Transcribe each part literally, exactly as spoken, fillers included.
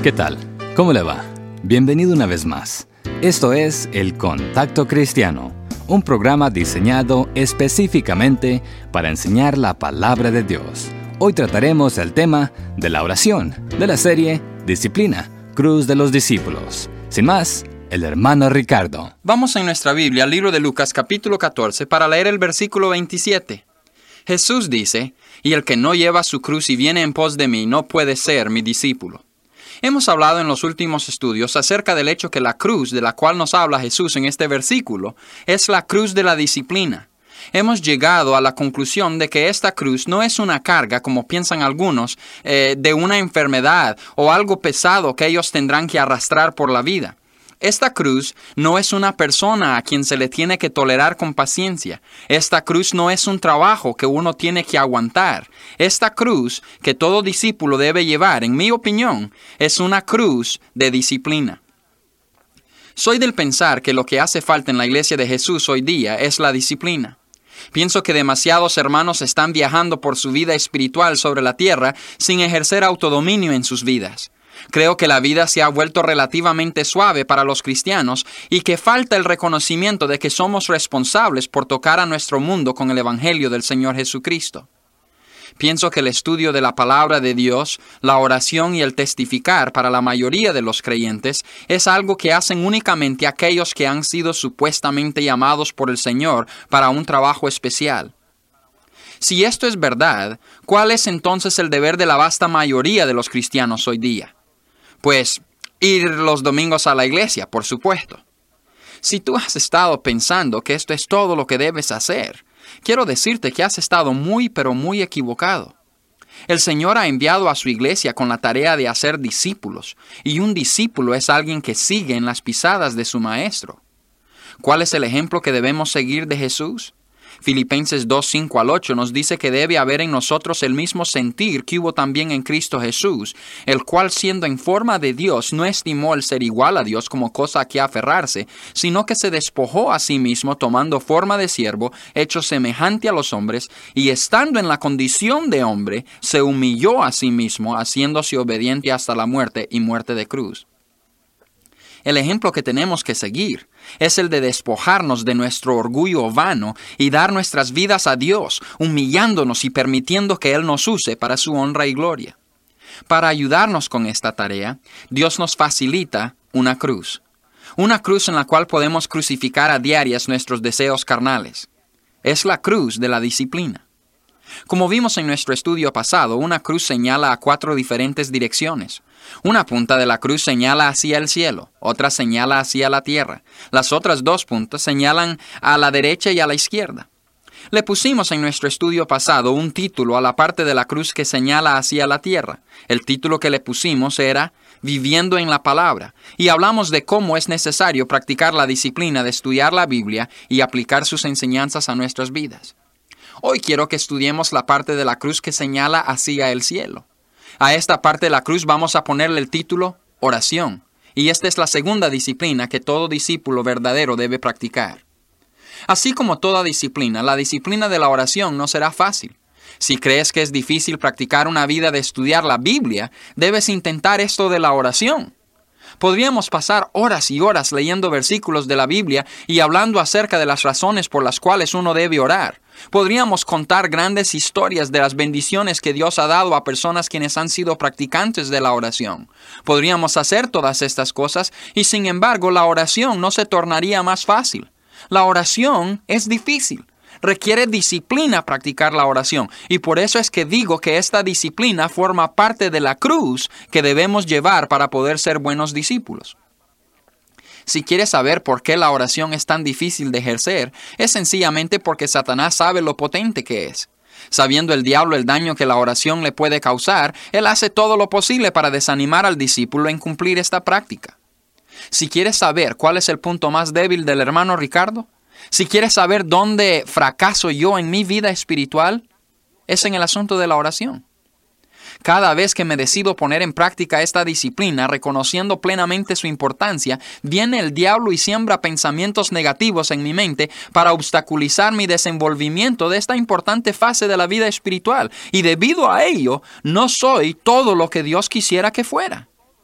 ¿Qué tal? ¿Cómo le va? Bienvenido una vez más. Esto es El Contacto Cristiano, un programa diseñado específicamente para enseñar la palabra de Dios. Hoy trataremos el tema de la oración, de la serie Disciplina, Cruz de los Discípulos. Sin más, el hermano Ricardo. Vamos en nuestra Biblia al libro de Lucas capítulo catorce para leer el versículo veintisiete. Jesús dice, «Y el que no lleva su cruz y viene en pos de mí no puede ser mi discípulo». Hemos hablado en los últimos estudios acerca del hecho que la cruz de la cual nos habla Jesús en este versículo es la cruz de la disciplina. Hemos llegado a la conclusión de que esta cruz no es una carga, como piensan algunos, eh, de una enfermedad o algo pesado que ellos tendrán que arrastrar por la vida. Esta cruz no es una persona a quien se le tiene que tolerar con paciencia. Esta cruz no es un trabajo que uno tiene que aguantar. Esta cruz que todo discípulo debe llevar, en mi opinión, es una cruz de disciplina. Soy del pensar que lo que hace falta en la iglesia de Jesús hoy día es la disciplina. Pienso que demasiados hermanos están viajando por su vida espiritual sobre la tierra sin ejercer autodominio en sus vidas. Creo que la vida se ha vuelto relativamente suave para los cristianos y que falta el reconocimiento de que somos responsables por tocar a nuestro mundo con el Evangelio del Señor Jesucristo. Pienso que el estudio de la palabra de Dios, la oración y el testificar para la mayoría de los creyentes es algo que hacen únicamente aquellos que han sido supuestamente llamados por el Señor para un trabajo especial. Si esto es verdad, ¿cuál es entonces el deber de la vasta mayoría de los cristianos hoy día? Pues, ir los domingos a la iglesia, por supuesto. Si tú has estado pensando que esto es todo lo que debes hacer, quiero decirte que has estado muy pero muy equivocado. El Señor ha enviado a su iglesia con la tarea de hacer discípulos, y un discípulo es alguien que sigue en las pisadas de su maestro. ¿Cuál es el ejemplo que debemos seguir de Jesús? Filipenses dos, cinco al ocho nos dice que debe haber en nosotros el mismo sentir que hubo también en Cristo Jesús, el cual siendo en forma de Dios no estimó el ser igual a Dios como cosa a que aferrarse, sino que se despojó a sí mismo tomando forma de siervo, hecho semejante a los hombres, y estando en la condición de hombre, se humilló a sí mismo, haciéndose obediente hasta la muerte y muerte de cruz. El ejemplo que tenemos que seguir es el de despojarnos de nuestro orgullo vano y dar nuestras vidas a Dios, humillándonos y permitiendo que Él nos use para su honra y gloria. Para ayudarnos con esta tarea, Dios nos facilita una cruz. Una cruz en la cual podemos crucificar a diarias nuestros deseos carnales. Es la cruz de la disciplina. Como vimos en nuestro estudio pasado, una cruz señala a cuatro diferentes direcciones. Una punta de la cruz señala hacia el cielo, otra señala hacia la tierra. Las otras dos puntas señalan a la derecha y a la izquierda. Le pusimos en nuestro estudio pasado un título a la parte de la cruz que señala hacia la tierra. El título que le pusimos era Viviendo en la Palabra, y hablamos de cómo es necesario practicar la disciplina de estudiar la Biblia y aplicar sus enseñanzas a nuestras vidas. Hoy quiero que estudiemos la parte de la cruz que señala hacia el cielo. A esta parte de la cruz vamos a ponerle el título Oración, y esta es la segunda disciplina que todo discípulo verdadero debe practicar. Así como toda disciplina, la disciplina de la oración no será fácil. Si crees que es difícil practicar una vida de estudiar la Biblia, debes intentar esto de la oración. Podríamos pasar horas y horas leyendo versículos de la Biblia y hablando acerca de las razones por las cuales uno debe orar. Podríamos contar grandes historias de las bendiciones que Dios ha dado a personas quienes han sido practicantes de la oración. Podríamos hacer todas estas cosas y sin embargo la oración no se tornaría más fácil. La oración es difícil. Requiere disciplina practicar la oración, y por eso es que digo que esta disciplina forma parte de la cruz que debemos llevar para poder ser buenos discípulos. Si quieres saber por qué la oración es tan difícil de ejercer, es sencillamente porque Satanás sabe lo potente que es. Sabiendo el diablo el daño que la oración le puede causar, él hace todo lo posible para desanimar al discípulo en cumplir esta práctica. Si quieres saber cuál es el punto más débil del hermano Ricardo, si quieres saber dónde fracaso yo en mi vida espiritual, es en el asunto de la oración. Cada vez que me decido poner en práctica esta disciplina, reconociendo plenamente su importancia, viene el diablo y siembra pensamientos negativos en mi mente para obstaculizar mi desenvolvimiento de esta importante fase de la vida espiritual. Y debido a ello, no soy todo lo que Dios quisiera que fuera.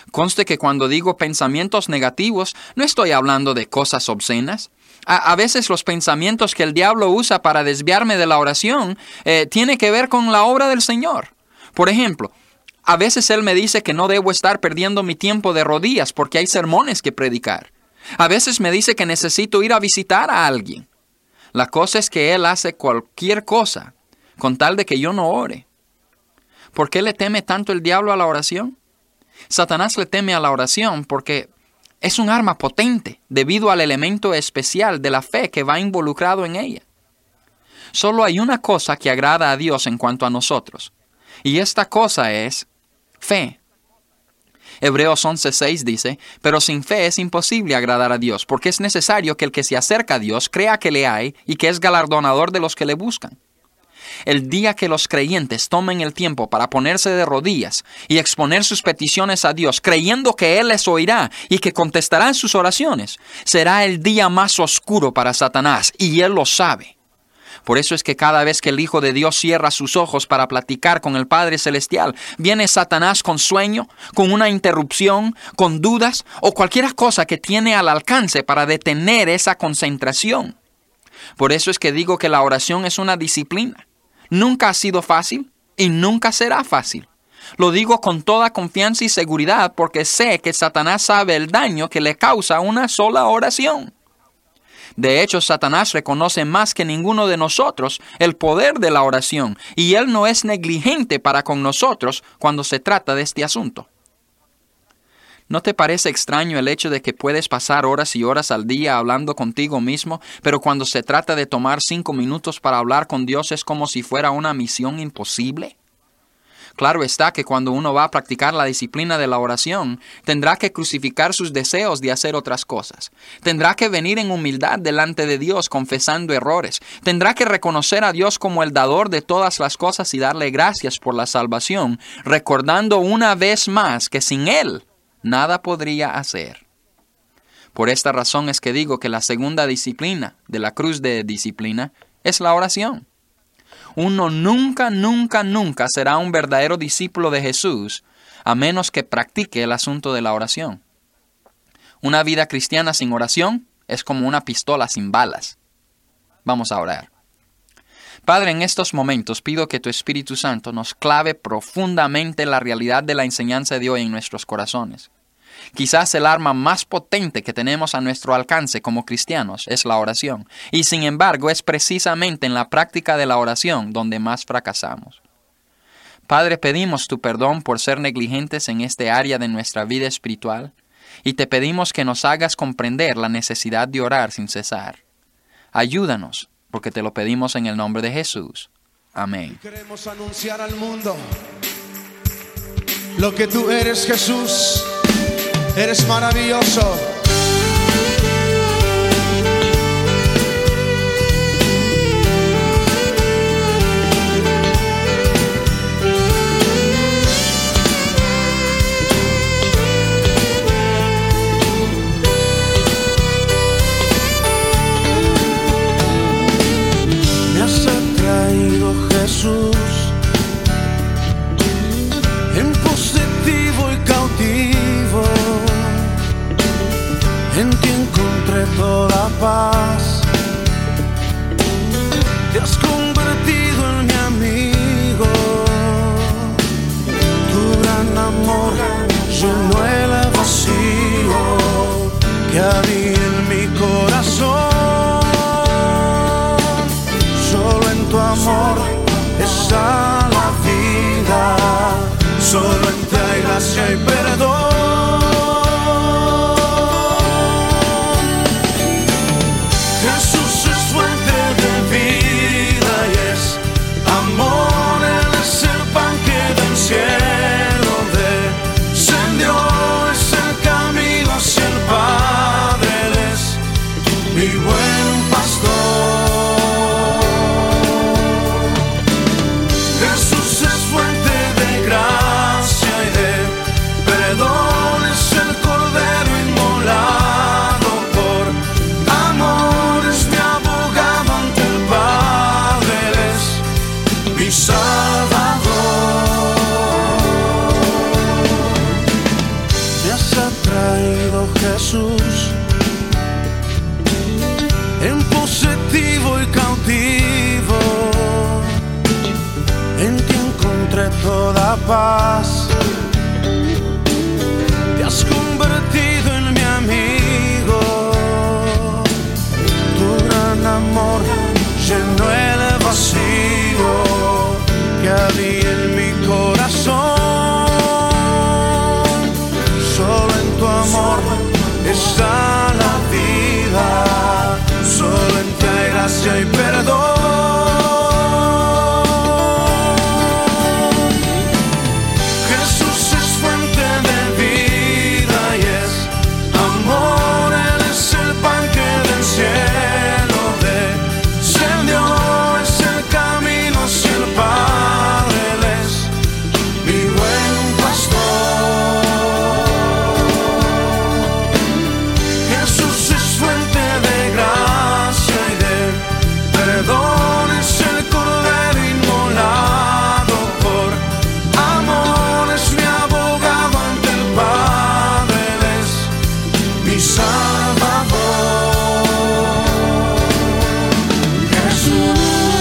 Conste que cuando digo pensamientos negativos, no estoy hablando de cosas obscenas. A, a veces los pensamientos que el diablo usa para desviarme de la oración eh, tiene que ver con la obra del Señor. Por ejemplo, a veces Él me dice que no debo estar perdiendo mi tiempo de rodillas porque hay sermones que predicar. A veces me dice que necesito ir a visitar a alguien. La cosa es que Él hace cualquier cosa con tal de que yo no ore. ¿Por qué le teme tanto el diablo a la oración? Satanás le teme a la oración porque es un arma potente debido al elemento especial de la fe que va involucrado en ella. Solo hay una cosa que agrada a Dios en cuanto a nosotros, y esta cosa es fe. Hebreos once seis dice, pero sin fe es imposible agradar a Dios, porque es necesario que el que se acerca a Dios crea que le hay y que es galardonador de los que le buscan. El día que los creyentes tomen el tiempo para ponerse de rodillas y exponer sus peticiones a Dios, creyendo que Él les oirá y que contestará en sus oraciones, será el día más oscuro para Satanás, y Él lo sabe. Por eso es que cada vez que el Hijo de Dios cierra sus ojos para platicar con el Padre Celestial, viene Satanás con sueño, con una interrupción, con dudas o cualquier cosa que tiene al alcance para detener esa concentración. Por eso es que digo que la oración es una disciplina. Nunca ha sido fácil y nunca será fácil. Lo digo con toda confianza y seguridad porque sé que Satanás sabe el daño que le causa una sola oración. De hecho, Satanás reconoce más que ninguno de nosotros el poder de la oración y él no es negligente para con nosotros cuando se trata de este asunto. ¿No te parece extraño el hecho de que puedes pasar horas y horas al día hablando contigo mismo, pero cuando se trata de tomar cinco minutos para hablar con Dios es como si fuera una misión imposible? Claro está que cuando uno va a practicar la disciplina de la oración, tendrá que crucificar sus deseos de hacer otras cosas. Tendrá que venir en humildad delante de Dios confesando errores. Tendrá que reconocer a Dios como el dador de todas las cosas y darle gracias por la salvación, recordando una vez más que sin Él nada podría hacer. Por esta razón es que digo que la segunda disciplina de la cruz de disciplina es la oración. Uno nunca, nunca, nunca será un verdadero discípulo de Jesús a menos que practique el asunto de la oración. Una vida cristiana sin oración es como una pistola sin balas. Vamos a orar. Padre, en estos momentos pido que tu Espíritu Santo nos clave profundamente la realidad de la enseñanza de hoy en nuestros corazones. Quizás el arma más potente que tenemos a nuestro alcance como cristianos es la oración, y sin embargo es precisamente en la práctica de la oración donde más fracasamos. Padre, pedimos tu perdón por ser negligentes en este área de nuestra vida espiritual, y te pedimos que nos hagas comprender la necesidad de orar sin cesar. Ayúdanos, porque te lo pedimos en el nombre de Jesús. Amén. Queremos anunciar al mundo lo que tú eres, Jesús. Eres maravilloso. Me has atraído, Jesús, en positivo y cautivo. Jesús, en positivo y cautivo, en ti encontré toda paz. Te has convertido en mi amigo, tu gran amor llenó el vacío que había en mi corazón. Solo en tu amor está la vida, solo en ti hay gracia y perdón. Jesús es fuente de vida y es amor, Él es el pan que del cielo descendió, es el camino hacia el Padre, Él es mi buen pastor. Jesús es fuente de gracia y de perdón, es el Cordero inmolado por amor, es mi abogado ante el Padre, Él es mi Salvador. Jesús.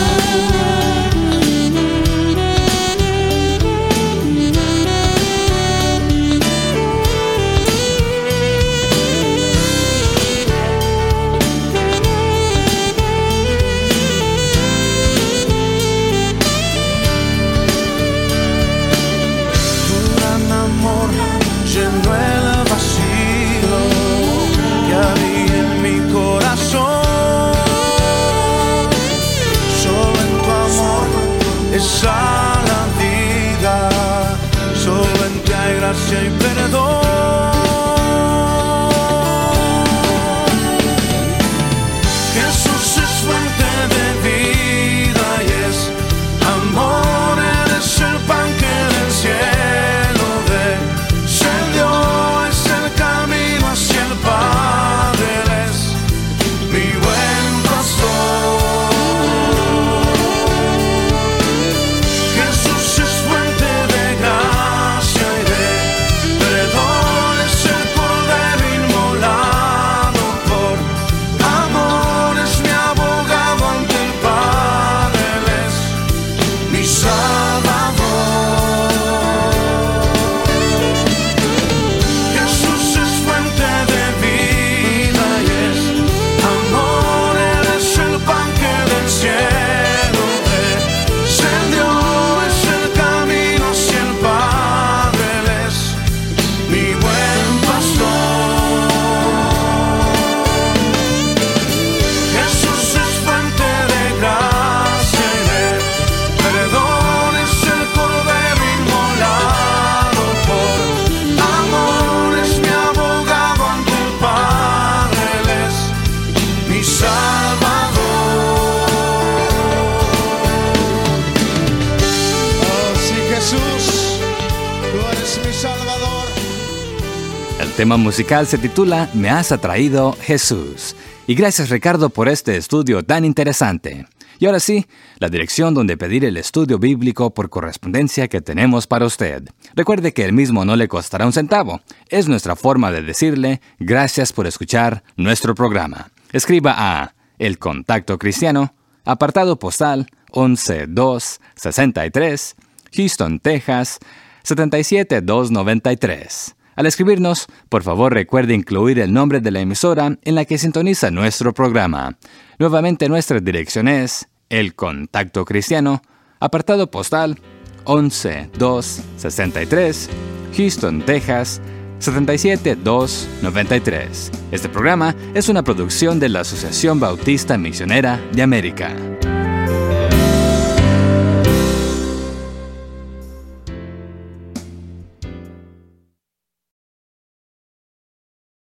Tu gran amor llenó el vacío que había en mi corazón. Solo en tu amor está la vida, solo en ti hay gracia y perdón. Jesús es fuente de vida y es amor, Él es el pan que del cielo descendió, es el camino hacia el Padre, Él es mi buen pastor. Jesús es fuente de gracia y de perdón, es el Cordero inmolado por amor, es mi abogado ante el Padre, Él es mi Salvador. Jesús es fuente de vida y es amor, Él es el pan que del cielo descendió, es el camino hacia el Padre, Él es mi buen pastor. Jesús es fuente de gracia y de perdón, es el Cordero inmolado por amor, es mi abogado ante el Padre, Él es mi Salvador. Oh, sí, Jesús, tú eres mi Salvador. El tema musical se titula Me has atraído, Jesús. Y gracias, Ricardo, por este estudio tan interesante. Y ahora sí, la dirección donde pedir el estudio bíblico por correspondencia que tenemos para usted. Recuerde que el mismo no le costará un centavo. Es nuestra forma de decirle gracias por escuchar nuestro programa. Escriba a El Contacto Cristiano, apartado postal once dos sesenta y tres, Houston, Texas, siete siete dos nueve tres. Al escribirnos, por favor recuerde incluir el nombre de la emisora en la que sintoniza nuestro programa. Nuevamente nuestra dirección es El Contacto Cristiano, apartado postal once dos sesenta y tres, Houston, Texas, siete siete dos nueve tres. Este programa es una producción de la Asociación Bautista Misionera de América.